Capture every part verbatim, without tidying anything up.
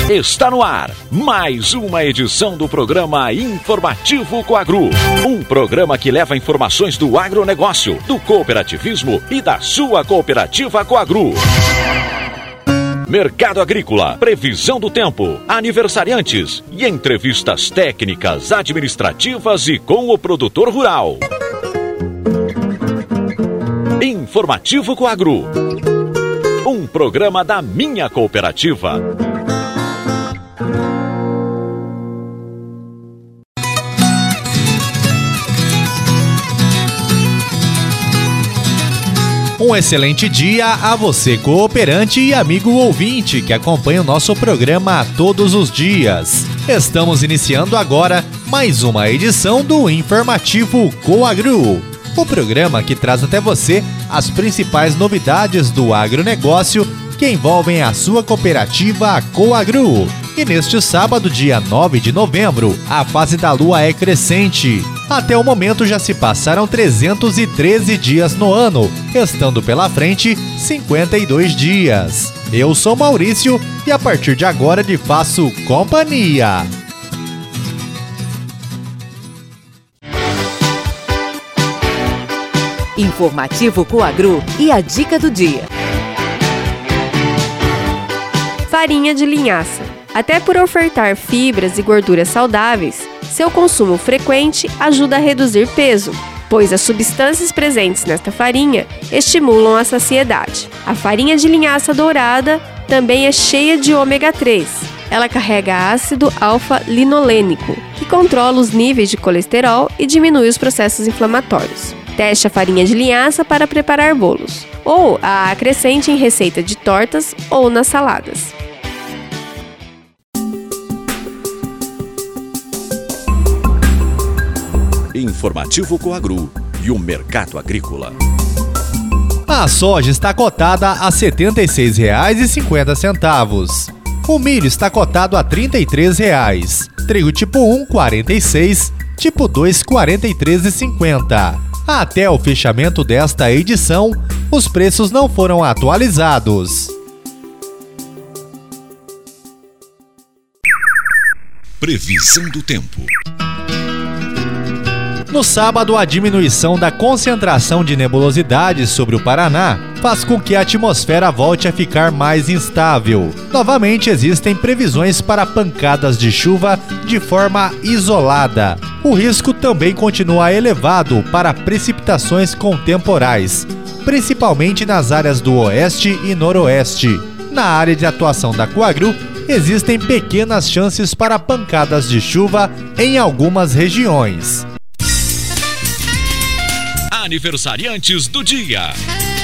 Está no ar mais uma edição do programa Informativo Coagro. Um programa que leva informações do agronegócio, do cooperativismo e da sua cooperativa Coagro. Mercado agrícola, previsão do tempo, aniversariantes e entrevistas técnicas, administrativas e com o produtor rural. Informativo Coagro. Um programa da minha cooperativa. Um excelente dia a você, cooperante e amigo ouvinte que acompanha o nosso programa todos os dias. Estamos iniciando agora mais uma edição do Informativo Coagro, o programa que traz até você as principais novidades do agronegócio que envolvem a sua cooperativa Coagro. E neste sábado, dia nove de novembro, a fase da lua é crescente. Até o momento já se passaram trezentos e treze dias no ano, estando pela frente cinquenta e dois dias. Eu sou Maurício e a partir de agora lhe faço companhia. Informativo Coagro e a dica do dia. Farinha de linhaça. Até por ofertar fibras e gorduras saudáveis, seu consumo frequente ajuda a reduzir peso, pois as substâncias presentes nesta farinha estimulam a saciedade. A farinha de linhaça dourada também é cheia de ômega três. Ela carrega ácido alfa-linolênico, que controla os níveis de colesterol e diminui os processos inflamatórios. Teste a farinha de linhaça para preparar bolos, ou a acrescente em receita de tortas ou nas saladas. Informativo Coagro e o mercado agrícola. A soja está cotada a setenta e seis reais e cinquenta centavos. O milho está cotado a trinta e três reais. Trigo tipo um, quarenta e seis. Tipo dois, quarenta e três reais e cinquenta centavos. Até o fechamento desta edição, os preços não foram atualizados. Previsão do tempo. No sábado, a diminuição da concentração de nebulosidades sobre o Paraná faz com que a atmosfera volte a ficar mais instável. Novamente, existem previsões para pancadas de chuva de forma isolada. O risco também continua elevado para precipitações com temporais, principalmente nas áreas do oeste e noroeste. Na área de atuação da Coagro, existem pequenas chances para pancadas de chuva em algumas regiões. Aniversariantes do dia.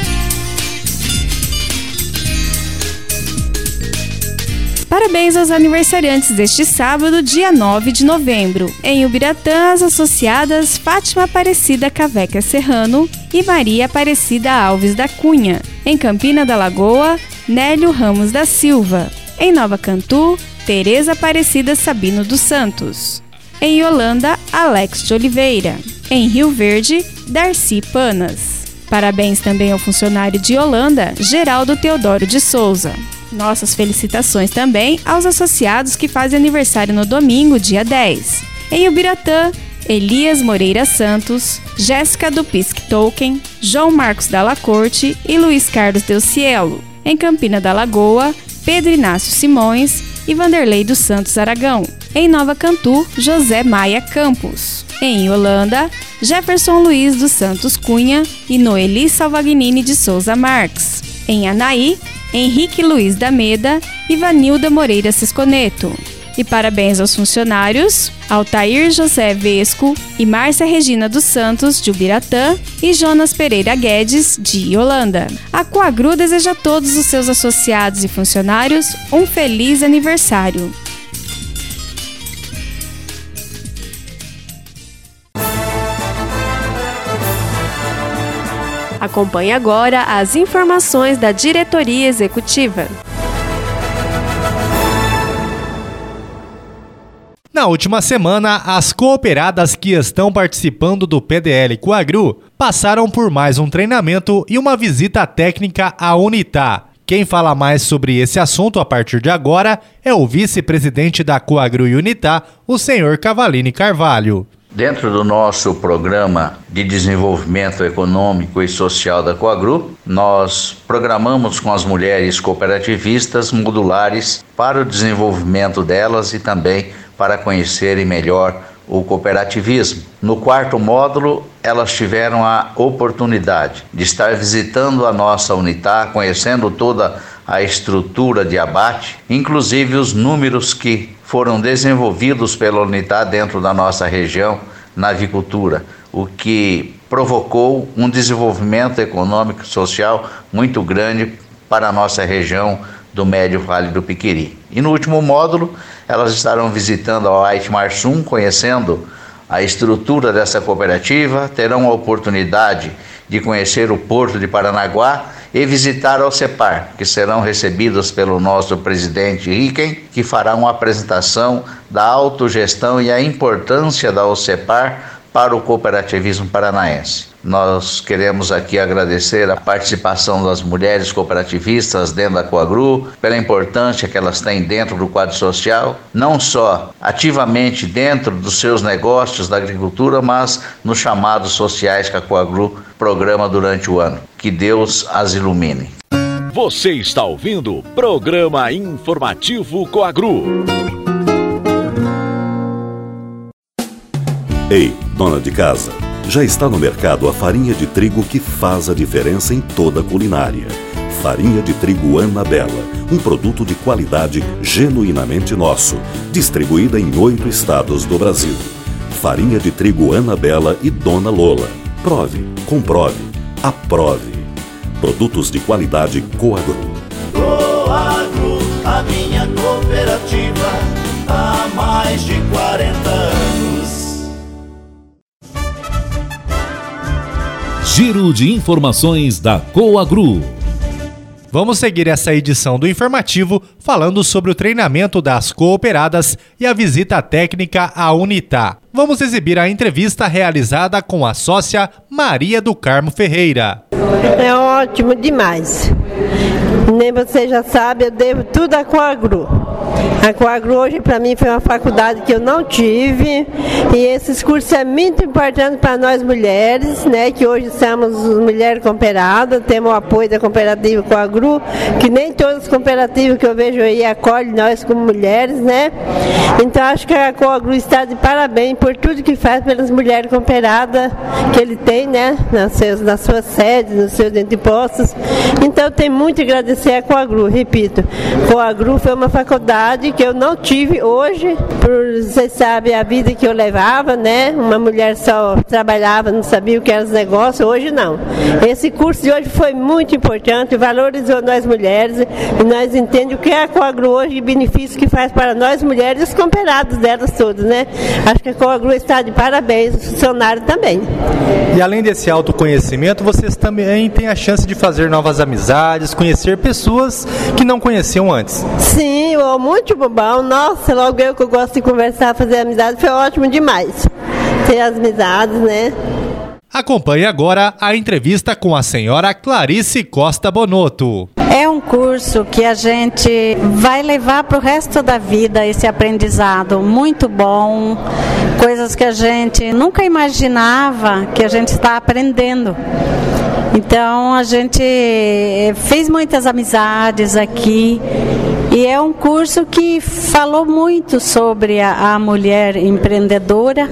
Parabéns aos aniversariantes deste sábado, dia nove de novembro. Em Ubiratã, as associadas Fátima Aparecida Caveca Serrano e Maria Aparecida Alves da Cunha. Em Campina da Lagoa, Nélio Ramos da Silva. Em Nova Cantu, Tereza Aparecida Sabino dos Santos. Em Yolanda, Alex de Oliveira. Em Rio Verde, Darcy Panas. Parabéns também ao funcionário de Yolanda, Geraldo Teodoro de Souza. Nossas felicitações também aos associados que fazem aniversário no domingo, dia dez. Em Ubiratã, Elias Moreira Santos, Jéssica do Pisque Token, João Marcos Dalla Corte e Luiz Carlos Del Cielo. Em Campina da Lagoa, Pedro Inácio Simões e Vanderlei dos Santos Aragão. Em Nova Cantu, José Maia Campos. Em Holanda, Jefferson Luiz dos Santos Cunha e Noeli Salvagnini de Souza Marques. Em Anaí, Henrique Luiz da Meda e Vanilda Moreira Cisconeto. E parabéns aos funcionários Altair José Vesco e Márcia Regina dos Santos, de Ubiratã, e Jonas Pereira Guedes, de Holanda. A Coagro deseja a todos os seus associados e funcionários um feliz aniversário. Acompanhe agora as informações da diretoria executiva. Na última semana, as cooperadas que estão participando do P D L Coagro passaram por mais um treinamento e uma visita técnica à Unitá. Quem fala mais sobre esse assunto a partir de agora é o vice-presidente da Coagru Unitá, o senhor Cavalini Carvalho. Dentro do nosso programa de desenvolvimento econômico e social da Coagru, nós programamos com as mulheres cooperativistas modulares para o desenvolvimento delas e também para conhecerem melhor o cooperativismo. No quarto módulo, elas tiveram a oportunidade de estar visitando a nossa Unitá, conhecendo toda a estrutura de abate, inclusive os números que foram desenvolvidos pela Unitá dentro da nossa região na avicultura, o que provocou um desenvolvimento econômico e social muito grande para a nossa região do Médio Vale do Piquiri. E no último módulo, elas estarão visitando a White Marsum, conhecendo a estrutura dessa cooperativa, terão a oportunidade de conhecer o Porto de Paranaguá e visitar a OCEPAR, que serão recebidos pelo nosso presidente Ricken, que fará uma apresentação da autogestão e a importância da OCEPAR para o cooperativismo paranaense. Nós queremos aqui agradecer a participação das mulheres cooperativistas dentro da Coagru, pela importância que elas têm dentro do quadro social, não só ativamente dentro dos seus negócios da agricultura, mas nos chamados sociais que a Coagru programa durante o ano. Que Deus as ilumine. Você está ouvindo o Programa Informativo Coagru. Ei, dona de casa, já está no mercado a farinha de trigo que faz a diferença em toda a culinária. Farinha de trigo Anabela, um produto de qualidade genuinamente nosso, distribuída em oito estados do Brasil. Farinha de trigo Anabela e Dona Lola. Prove, comprove, aprove. Produtos de qualidade Coagru. Coagru, a minha cooperativa, há mais de quarenta anos. Giro de informações da Coagru. Vamos seguir essa edição do informativo falando sobre o treinamento das cooperadas e a visita técnica à Unitá. Vamos exibir a entrevista realizada com a sócia Maria do Carmo Ferreira. É ótimo demais. Nem você já sabe, eu devo tudo à Coagru. A Coagru hoje para mim foi uma faculdade que eu não tive, e esses cursos é muito importante para nós mulheres, né, que hoje somos mulheres cooperadas, temos o apoio da cooperativa Coagru, que nem todas as cooperativas que eu vejo aí acolhem nós como mulheres, né? Então acho que a Coagru está de parabéns por tudo que faz pelas mulheres cooperadas que ele tem, né, nas suas, nas suas sedes, nos seus antepostos. Então tem muito a agradecer a Coagru, repito. Coagru foi uma faculdade que eu não tive hoje, por, vocês sabem, a vida que eu levava, né? Uma mulher só trabalhava, não sabia o que era os negócios, hoje não. Esse curso de hoje foi muito importante, valorizou nós mulheres, e nós entendemos o que é a Coagru hoje e benefícios que faz para nós mulheres e os cooperados delas todas, né? Acho que a Coagru está de parabéns, os funcionários também. E além desse autoconhecimento, vocês também têm a chance de fazer novas amizades, conhecer pessoas que não conheciam antes. Sim, muito bom. Nossa, logo eu que eu gosto de conversar, fazer amizade, foi ótimo demais. Ter as amizades, né? Acompanhe agora a entrevista com a senhora Clarice Costa Bonotto. É um curso que a gente vai levar para o resto da vida, esse aprendizado muito bom, coisas que a gente nunca imaginava que a gente está aprendendo. Então a gente fez muitas amizades aqui e é um curso que falou muito sobre a, a mulher empreendedora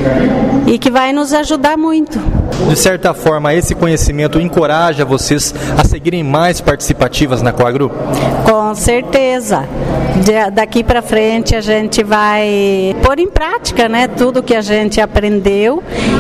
e que vai nos ajudar muito. De certa forma, esse conhecimento encoraja vocês a seguirem mais participativas na Coagru? Com certeza. De, daqui para frente a gente vai pôr em prática, né, tudo que a gente aprendeu.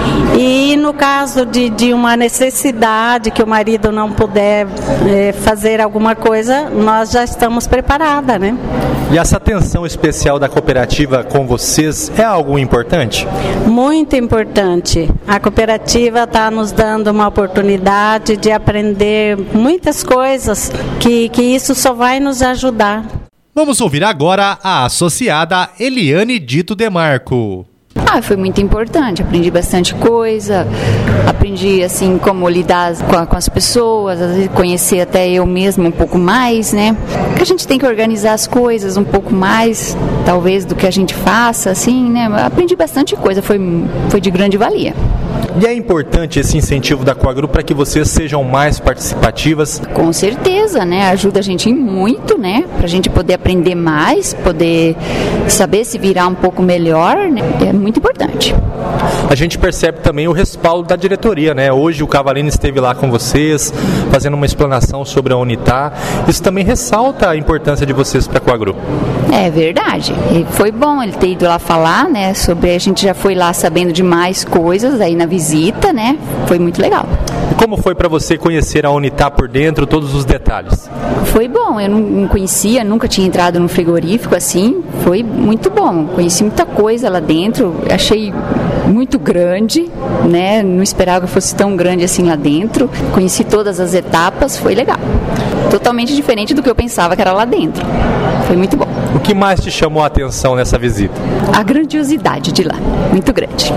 E no caso de, de uma necessidade que o marido não puder é, fazer alguma coisa, nós já estamos preparadas, né? E essa atenção especial da cooperativa com vocês é algo importante? Muito importante. A cooperativa está nos dando uma oportunidade de aprender muitas coisas que, que isso só vai nos ajudar. Vamos ouvir agora a associada Eliane Dito Demarco. Ah, foi muito importante, aprendi bastante coisa, aprendi assim como lidar com, a, com as pessoas, às vezes conhecer até eu mesma um pouco mais, né? Que a gente tem que organizar as coisas um pouco mais, talvez, do que a gente faça, assim, né? Aprendi bastante coisa, foi, foi de grande valia. E é importante esse incentivo da Coagru para que vocês sejam mais participativas? Com certeza, né? Ajuda a gente muito, né? Para a gente poder aprender mais, poder saber se virar um pouco melhor, né? É muito importante. A gente percebe também o respaldo da diretoria, né? Hoje o Cavalini esteve lá com vocês, fazendo uma explanação sobre a Unitar. Isso também ressalta a importância de vocês para a Coagru. É verdade. E foi bom ele ter ido lá falar, né? Sobre a gente já foi lá sabendo de mais coisas aí na visita, né? Foi muito legal. E como foi para você conhecer a Unitar por dentro, todos os detalhes? Foi bom. Eu não, não conhecia, nunca tinha entrado num frigorífico assim. Foi muito bom. Conheci muita coisa lá dentro. Achei muito grande, né? Não esperava que fosse tão grande assim lá dentro. Conheci todas as etapas, foi legal. Totalmente diferente do que eu pensava que era lá dentro. Foi muito bom. O que mais te chamou a atenção nessa visita? A grandiosidade de lá, muito grande.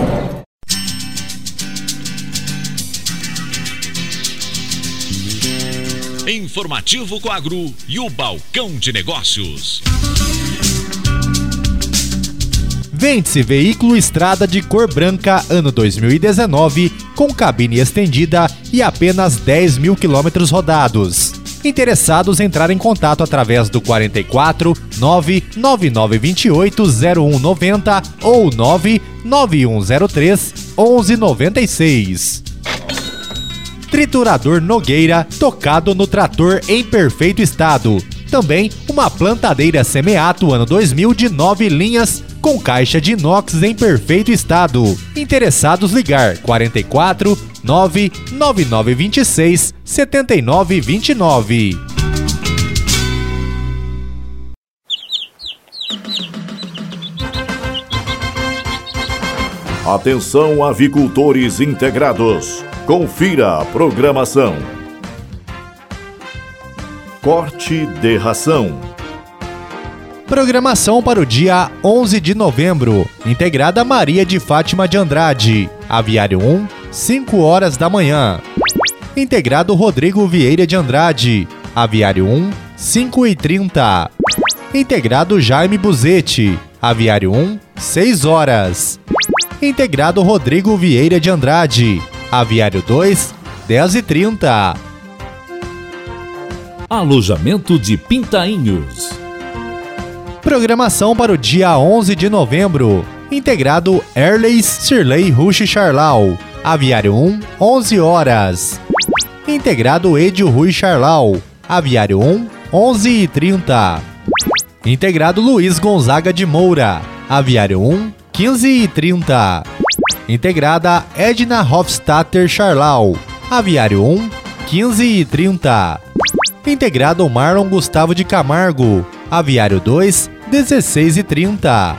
Informativo Coagru e o Balcão de Negócios. Vende-se veículo estrada de cor branca ano dois mil e dezenove com cabine estendida e apenas dez mil quilômetros rodados. Interessados entrar em contato através do quarenta e quatro, nove nove nove dois oito, zero um nove zero ou nove nove um zero três, onze noventa e seis. Triturador Nogueira, tocado no trator em perfeito estado. Também uma plantadeira Semeato ano dois mil de nove linhas com caixa de inox em perfeito estado. Interessados ligar quarenta e quatro, nove nove nove dois seis, sete nove dois nove. Atenção, avicultores integrados. Confira a programação. Corte de ração. Programação para o dia onze de novembro. Integrada Maria de Fátima de Andrade. Aviário um, cinco horas da manhã. Integrado Rodrigo Vieira de Andrade. Aviário um, cinco e trinta. Integrado Jaime Buzetti. Aviário um, seis horas. Integrado Rodrigo Vieira de Andrade. Aviário dois, dez e trinta. Alojamento de Pintainhos. Programação para o dia onze de novembro. Integrado Erleis Sirley Rush Charlau. Aviário um, onze horas. Integrado Edio Rui Charlau. Aviário um, onze e trinta. Integrado Luiz Gonzaga de Moura. Aviário um, quinze e trinta. Integrada Edna Hofstadter Charlau. Aviário um, quinze e trinta. Integrado Marlon Gustavo de Camargo. Aviário dois, dezesseis e trinta.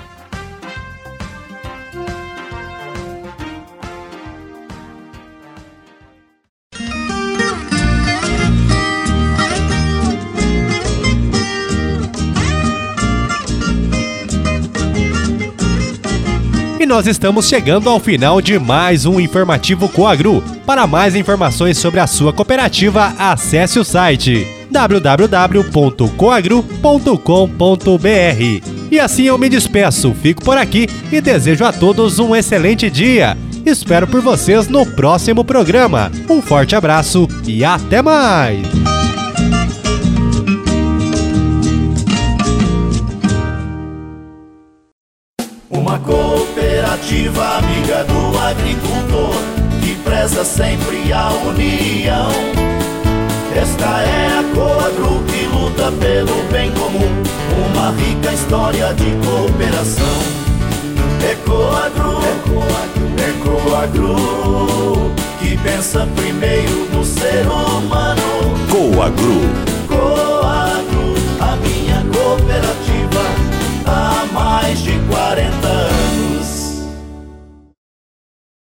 E nós estamos chegando ao final de mais um Informativo Coagru. Para mais informações sobre a sua cooperativa, acesse o site w w w ponto coagru ponto com ponto b r. E assim eu me despeço, fico por aqui e desejo a todos um excelente dia. Espero por vocês no próximo programa. Um forte abraço e até mais! Uma cooperativa amiga do agricultor, que preza sempre a união. Esta é a Coagru que luta pelo bem comum, uma rica história de cooperação. É Coagru, é Coagru, é Coagru, que pensa primeiro no ser humano. Coagru. Coagru, a minha cooperativa, há mais de quarenta